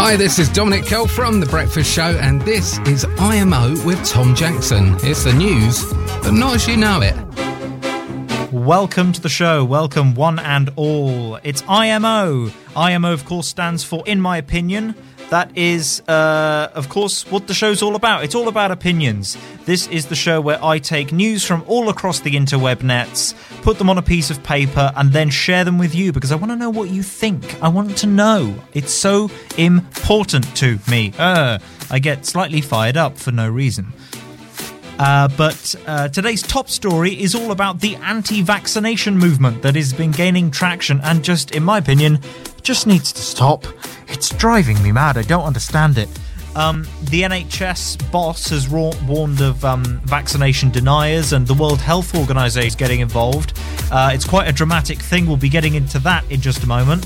Hi, this is Dominic Kell from The Breakfast Show, and this is IMO with Tom Jackson. It's the news, but not as you know it. Welcome to the show. Welcome, one and all. It's IMO. IMO, of course, stands for In My Opinion. That is, of course, what the show's all about. It's all about opinions. This is the show where I take news from all across the interweb nets, put them on a piece of paper, and then share them with you because I want to know what you think. I want to know. It's so important to me. I get slightly fired up for no reason. But today's top story is all about the anti-vaccination movement that has been gaining traction and just, in my opinion, just needs to stop. It's driving me mad. I don't understand it. The NHS boss has warned of vaccination deniers, and the World Health Organization is getting involved. It's quite a dramatic thing. We'll be getting into that in just a moment.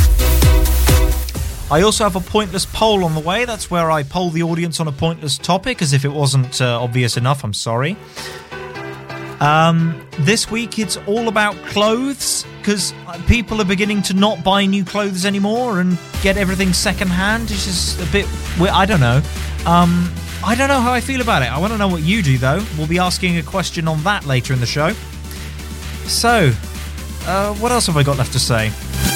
I also have a pointless poll on the way. That's where I poll the audience on a pointless topic, as if it wasn't obvious enough. I'm sorry. This week it's all about clothes, because people are beginning to not buy new clothes anymore and get everything secondhand. It's just a bit... I don't know. I don't know how I feel about it. I want to know what you do, though. We'll be asking a question on that later in the show. So, what else have I got left to say?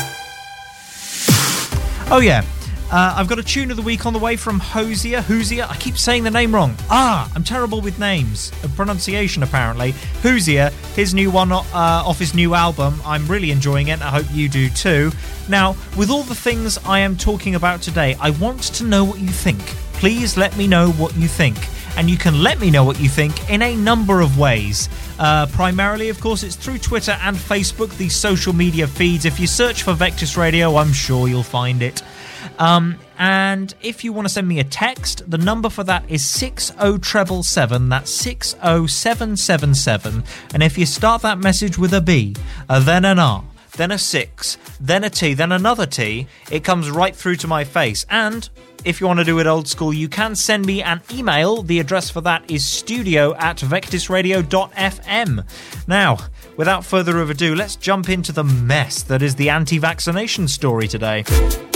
Oh, yeah. I've got a tune of the week on the way from Hozier. I keep saying the name wrong. I'm terrible with names. Pronunciation, apparently. Hozier, his new one off his new album. I'm really enjoying it. I hope you do too. Now, with all the things I am talking about today, I want to know what you think. Please let me know what you think. And you can let me know what you think in a number of ways. Primarily, of course, it's through Twitter and Facebook, the social media feeds. If you search for Vectis Radio, I'm sure you'll find it. And if you want to send me a text, the number for that is 60777. That's 60777. And if you start that message with a B, then an R, then a 6, then a T, then another T, it comes right through to my face. And if you want to do it old school, you can send me an email. The address for that is studio@vectisradio.fm. Now, without further ado, let's jump into the mess that is the anti-vaccination story today.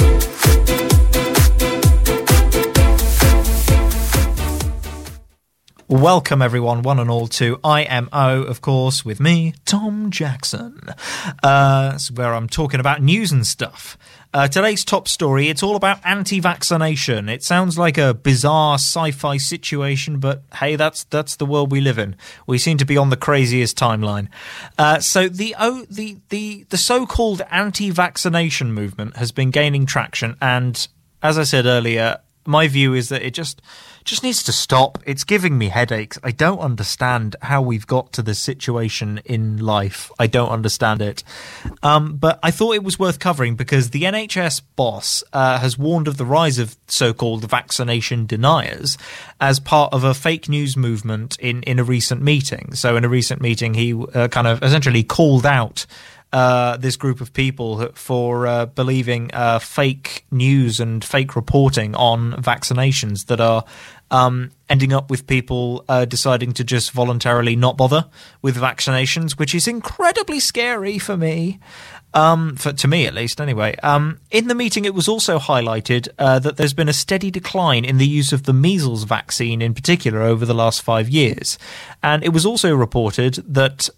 Welcome, everyone, one and all, to IMO, of course, with me, Tom Jackson. That's where I'm talking about news and stuff. Today's top story, it's all about anti-vaccination. It sounds like a bizarre sci-fi situation, but hey, that's the world we live in. We seem to be on the craziest timeline. So the so-called anti-vaccination movement has been gaining traction, and as I said earlier, my view is that it just needs to stop. It's giving me headaches. I don't understand how we've got to this situation in life. I don't understand it. But I thought it was worth covering because the NHS boss has warned of the rise of so-called vaccination deniers as part of a fake news movement in a recent meeting. So in a recent meeting, he kind of essentially called out this group of people for believing fake news and fake reporting on vaccinations that are ending up with people deciding to just voluntarily not bother with vaccinations, which is incredibly scary for me. To me, at least, anyway. In the meeting, it was also highlighted that there's been a steady decline in the use of the measles vaccine in particular over the last 5 years. And it was also reported that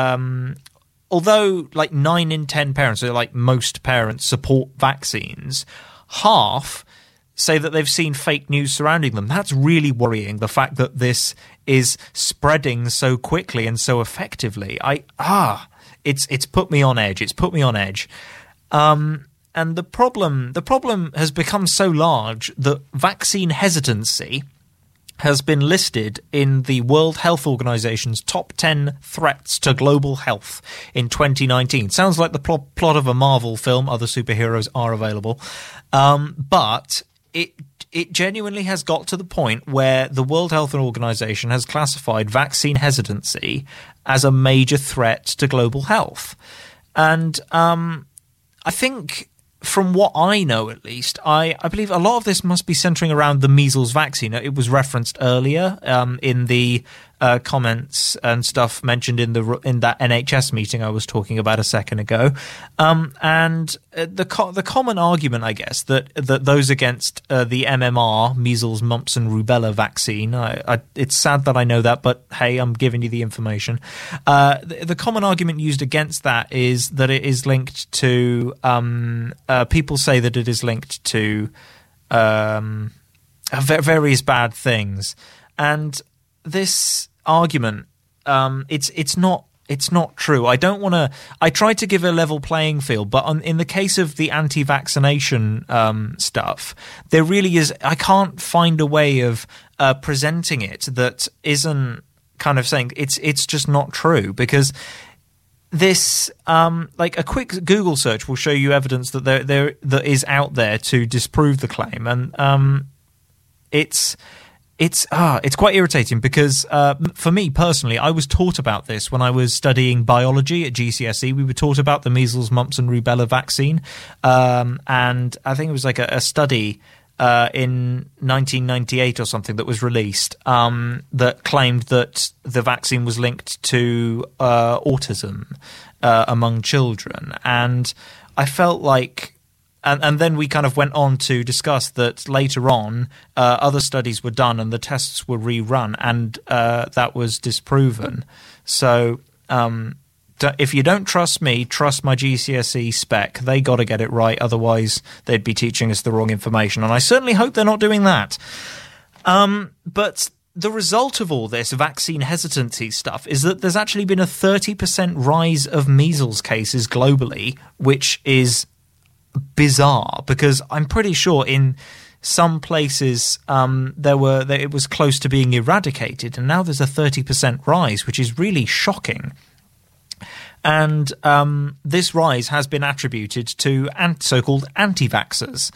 although like 9 in 10 parents, so like most parents, support vaccines, half say that they've seen fake news surrounding them. That's really worrying, the fact that this is spreading so quickly and so effectively. It's put me on edge. It's put me on edge. And the problem has become so large that vaccine hesitancy has been listed in the World Health Organization's top 10 threats to global health in 2019. Sounds like the plot of a Marvel film. Other superheroes are available. But it genuinely has got to the point where the World Health Organization has classified vaccine hesitancy as a major threat to global health. And I think, from what I know at least, I believe a lot of this must be centering around the measles vaccine. It was referenced earlier in the comments and stuff mentioned in that NHS meeting I was talking about a second ago. And the common argument, I guess, that those against the MMR, measles, mumps and rubella vaccine, it's sad that I know that, but hey, I'm giving you the information. The common argument used against that is that it is linked to people say that it is linked to various bad things, and this argument, it's not true. I don't want to. I try to give a level playing field, but in the case of the anti-vaccination stuff, there really is. I can't find a way of presenting it that isn't kind of saying it's just not true, because this like a quick Google search will show you evidence that that is out there to disprove the claim, and it's quite irritating because for me personally, I was taught about this when I was studying biology at GCSE. We were taught about the measles, mumps and rubella vaccine, and I think it was like a study in 1998 or something that was released that claimed that the vaccine was linked to autism among children. And I felt like, and then we kind of went on to discuss that later on other studies were done and the tests were rerun, and that was disproven. So if you don't trust me, trust my GCSE spec. They got to get it right, otherwise they'd be teaching us the wrong information, and I certainly hope they're not doing that. But the result of all this vaccine hesitancy stuff is that there's actually been a 30% rise of measles cases globally, which is bizarre, because I'm pretty sure in some places it was close to being eradicated, and now there's a 30% rise, which is really shocking. And this rise has been attributed to so-called anti-vaxxers.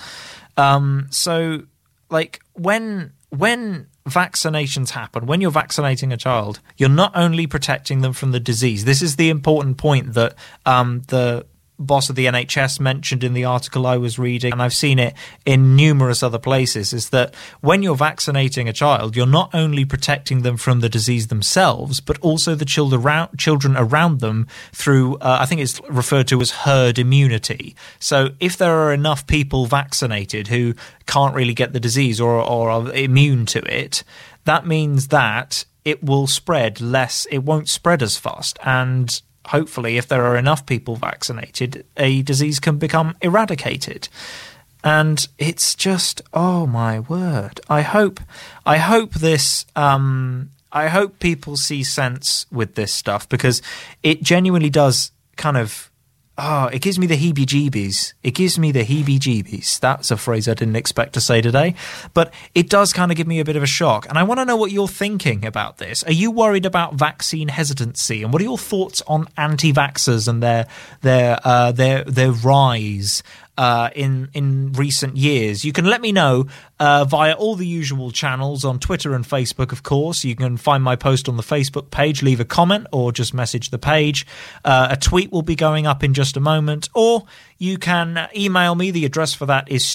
So, like, when vaccinations happen, when you're vaccinating a child, you're not only protecting them from the disease. This is the important point that the boss of the NHS mentioned in the article I was reading, and I've seen it in numerous other places, is that when you're vaccinating a child, you're not only protecting them from the disease themselves, but also the children around them through, I think it's referred to as herd immunity. So if there are enough people vaccinated who can't really get the disease or are immune to it, that means that it will spread less, it won't spread as fast, and hopefully, if there are enough people vaccinated, a disease can become eradicated. And it's just, oh my word! I hope this. I hope people see sense with this stuff, because it genuinely does kind of. It gives me the heebie-jeebies. It gives me the heebie-jeebies. That's a phrase I didn't expect to say today. But it does kind of give me a bit of a shock. And I want to know what you're thinking about this. Are you worried about vaccine hesitancy? And what are your thoughts on anti-vaxxers and their rise in recent years? You can let me know via all the usual channels on Twitter and Facebook, of course. You can find my post on the Facebook page, leave a comment, or just message the page. A tweet will be going up in just a moment, or you can email me. The address for that is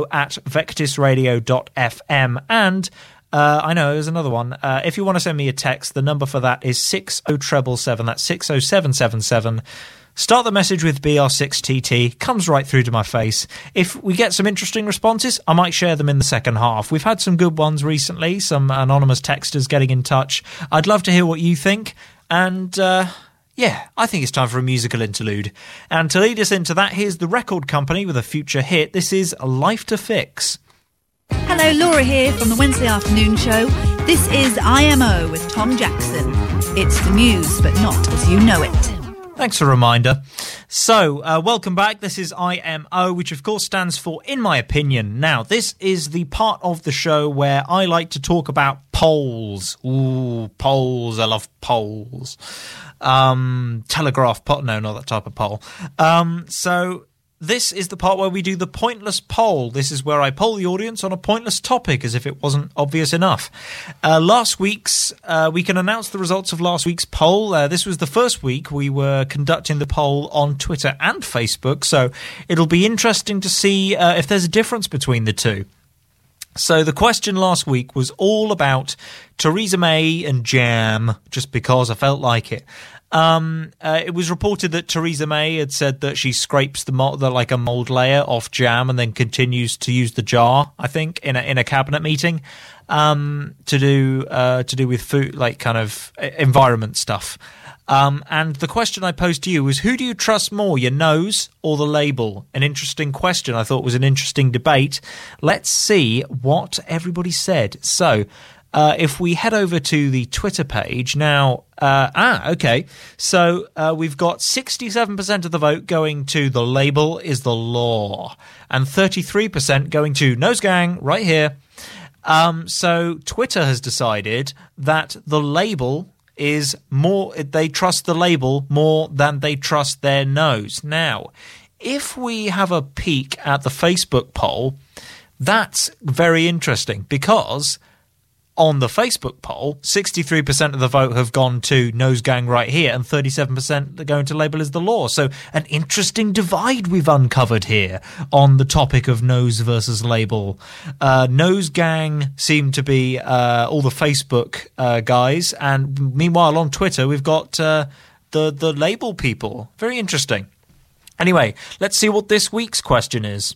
studio@vectisradio.fm. And I know there's another one. If you want to send me a text, the number for that is 60777. That's 60777. Start the message with BR6TT, comes right through to my face. If we get some interesting responses, I might share them in the second half. We've had some good ones recently, some anonymous texters getting in touch. I'd love to hear what you think. And yeah, I think it's time for a musical interlude. And to lead us into that, here's The Record Company with a future hit. This is Life to Fix. Hello, Laura here from the Wednesday afternoon show. This is IMO with Tom Jackson. It's the news, but not as you know it. Thanks for a reminder. So, welcome back. This is IMO, which of course stands for In My Opinion. Now, this is the part of the show where I like to talk about polls. Ooh, polls. I love polls. Telegraph poll. No, not that type of poll. So this is the part where we do the pointless poll. This is where I poll the audience on a pointless topic, as if it wasn't obvious enough. Last week's, we can announce the results of last week's poll. This was the first week we were conducting the poll on Twitter and Facebook, so it'll be interesting to see if there's a difference between the two. So the question last week was all about Theresa May and jam, just because I felt like it. It was reported that Theresa May had said that she scrapes the like a mold layer off jam and then continues to use the jar, I think, in a cabinet meeting, to do with food, like kind of environment stuff. And the question I posed to you was, who do you trust more, your nose or the label? An interesting question. I thought was an interesting debate. Let's see what everybody said. So, if we head over to the Twitter page now, okay. So, we've got 67% of the vote going to the label is the law and 33% going to Nose Gang right here. So Twitter has decided that the label is more, they trust the label more than they trust their nose. Now, if we have a peek at the Facebook poll, that's very interesting because on the Facebook poll, 63% of the vote have gone to Nose Gang right here and 37% are going to label as the law. So an interesting divide we've uncovered here on the topic of nose versus label. Nose Gang seem to be all the Facebook guys, and meanwhile on Twitter we've got the label people. Very interesting. Anyway, let's see what this week's question is.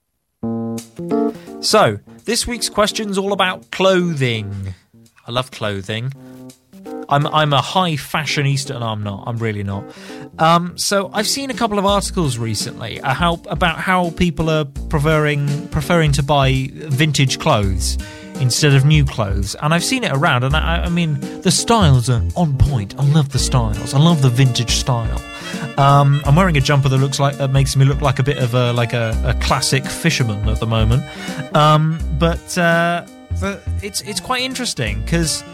So, this week's question's all about clothing. I love clothing. I'm a high fashionista, and I'm not. I'm really not. So, I've seen a couple of articles recently about how people are preferring to buy vintage clothes instead of new clothes, and I've seen it around, and I mean, the styles are on point. I love the styles. I love the vintage style. I'm wearing a jumper that makes me look like a bit of a classic fisherman at the moment. But it's quite interesting because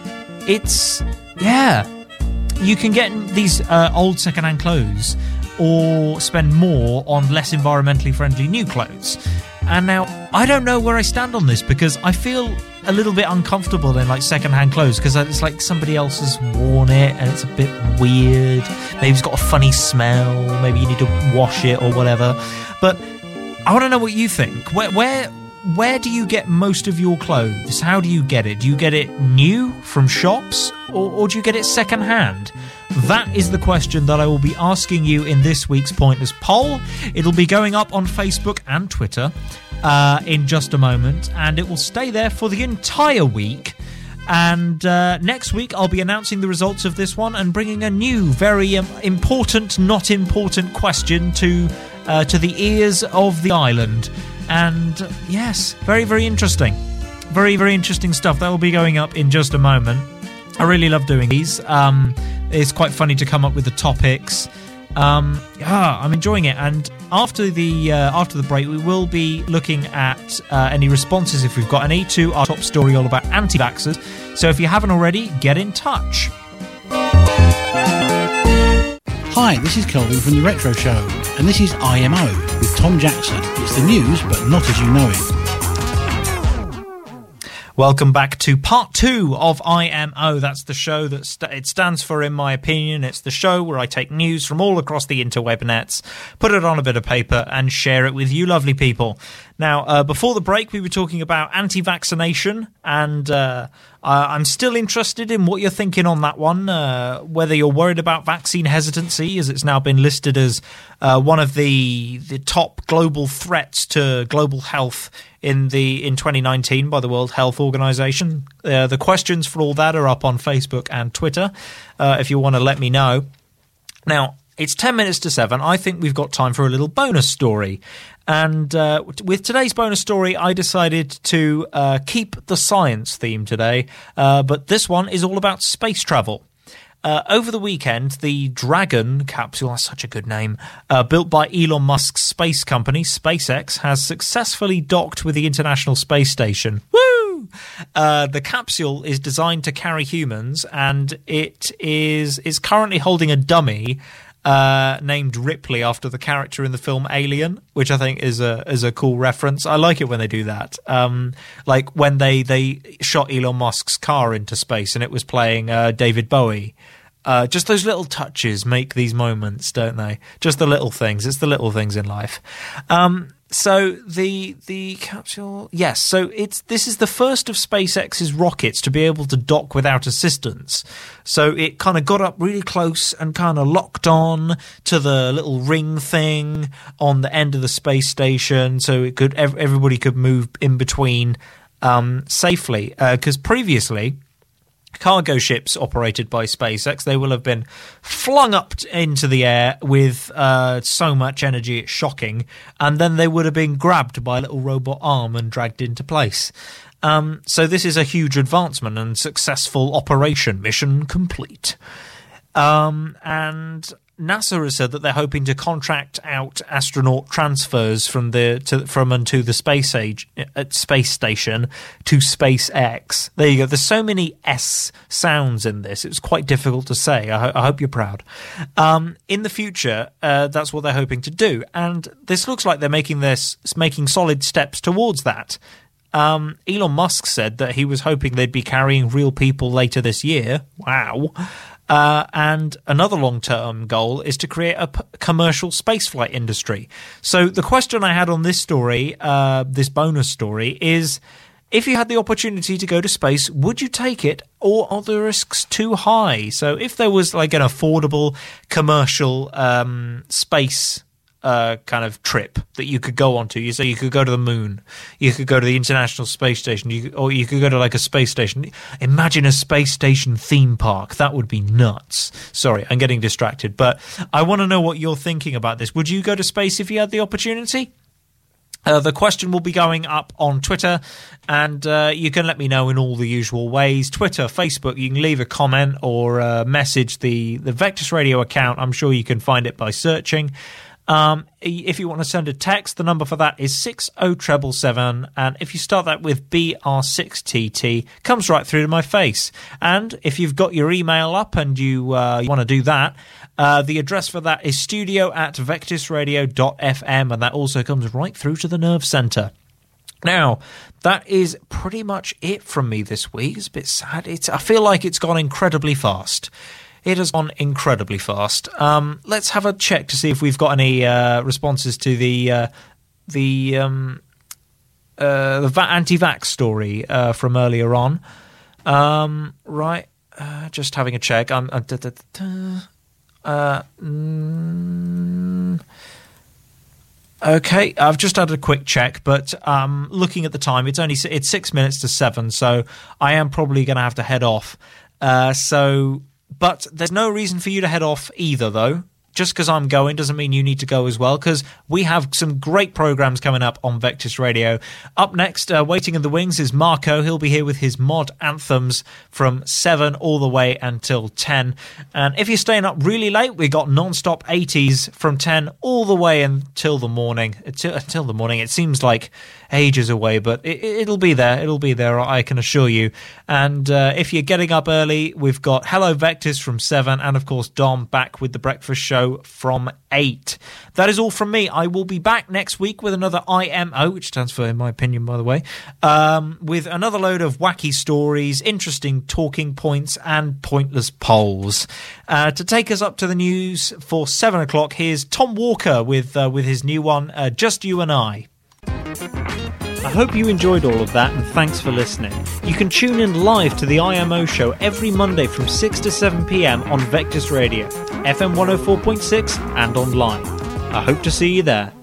you can get these old second-hand clothes or spend more on less environmentally friendly new clothes. And now, I don't know where I stand on this because I feel a little bit uncomfortable in like second-hand clothes because it's like somebody else has worn it and it's a bit weird. Maybe it's got a funny smell. Maybe you need to wash it or whatever. But I want to know what you think. Where do you get most of your clothes? How do you get it? Do you get it new from shops or do you get it second-hand? That is the question that I will be asking you in this week's Pointless Poll. It'll be going up on Facebook and Twitter in just a moment, and it will stay there for the entire week. And next week I'll be announcing the results of this one and bringing a new, very important, not important question to the ears of the island. And yes, very, very interesting. Very, very interesting stuff. That will be going up in just a moment. I really love doing these. It's quite funny to come up with the topics. I'm enjoying it. And after the break, we will be looking at any responses, if we've got any, to our top story all about anti-vaxxers. So if you haven't already, get in touch. Hi, this is Kelvin from The Retro Show, and this is IMO with Tom Jackson. It's the news, but not as you know it. Welcome back to part 2 of IMO. That's the show that it stands for, in my opinion. It's the show where I take news from all across the interweb nets, put it on a bit of paper, and share it with you lovely people. Now, before the break, we were talking about anti-vaccination, and I'm still interested in what you're thinking on that one, whether you're worried about vaccine hesitancy, as it's now been listed as one of the top global threats to global health in 2019 by the World Health Organization. The questions for all that are up on Facebook and Twitter, if you want to let me know. Now, it's 10 minutes to 7. I think we've got time for a little bonus story. And with today's bonus story, I decided to keep the science theme today. But this one is all about space travel. Over the weekend, the Dragon capsule, that's such a good name, built by Elon Musk's space company, SpaceX, has successfully docked with the International Space Station. Woo! The capsule is designed to carry humans, and it is currently holding a dummy named Ripley after the character in the film Alien, which I think is a cool reference. I like it when they do that. Like when they shot Elon Musk's car into space and it was playing David Bowie. Just those little touches make these moments, don't they? Just the little things. It's the little things in life. So the capsule, yes. So this is the first of SpaceX's rockets to be able to dock without assistance. So it kind of got up really close and kind of locked on to the little ring thing on the end of the space station, so it could everybody could move in between safely. Because previously, cargo ships operated by SpaceX, they will have been flung up into the air with so much energy it's shocking, and then they would have been grabbed by a little robot arm and dragged into place. So this is a huge advancement and successful operation. Mission complete. And NASA has said that they're hoping to contract out astronaut transfers from and to the space station to SpaceX. There you go. There's so many S sounds in this. It was quite difficult to say. I hope you're proud. In the future, that's what they're hoping to do, and this looks like they're making solid steps towards that. Elon Musk said that he was hoping they'd be carrying real people later this year. Wow. And another long-term goal is to create a commercial spaceflight industry. So the question I had on this story, this bonus story, is if you had the opportunity to go to space, would you take it, or are the risks too high? So if there was like an affordable commercial space kind of trip that you could go onto. You say you could go to the moon, you could go to the International Space Station, or you could go to like a space station. Imagine a space station theme park. That would be nuts. Sorry, I'm getting distracted, but I want to know what you're thinking about this. Would you go to space if you had the opportunity? The question will be going up on Twitter, and you can let me know in all the usual ways. Twitter, Facebook, you can leave a comment or message the Vectis Radio account. I'm sure you can find it by searching. If you want to send a text, the number for that is 60777, and if you start that with BR6TT, comes right through to my face. And if you've got your email up and you want to do that, the address for that is studio@vectisradio.fm, and that also comes right through to the Nerve Centre. Now, that is pretty much it from me this week. It's a bit sad. I feel like it's gone incredibly fast. It has gone incredibly fast. Let's have a check to see if we've got any responses to the anti-vax story from earlier on. Right, just having a check. Okay, I've just had a quick check, but looking at the time, it's 6 minutes to 7, so I am probably going to have to head off. But there's no reason for you to head off either, though. Just because I'm going doesn't mean you need to go as well, because we have some great programs coming up on Vectis Radio. Up next, waiting in the wings, is Marco. He'll be here with his mod anthems from 7 all the way until 10. And if you're staying up really late, we got non-stop 80s from 10 all the way until the morning. Until the morning. It seems like ages away, but it'll be there. It'll be there, I can assure you. And if you're getting up early, we've got Hello Vectis from 7, and of course Dom back with the breakfast show from 8. That is all from me. I will be back next week with another IMO, which stands for In My Opinion, by the way, with another load of wacky stories, interesting talking points, and pointless polls. To take us up to the news for 7 o'clock, here's Tom Walker with his new one, Just You and I. I hope you enjoyed all of that, and thanks for listening. You can tune in live to the IMO show every Monday from 6 to 7 p.m. on Vectis Radio, FM 104.6 and online. I hope to see you there.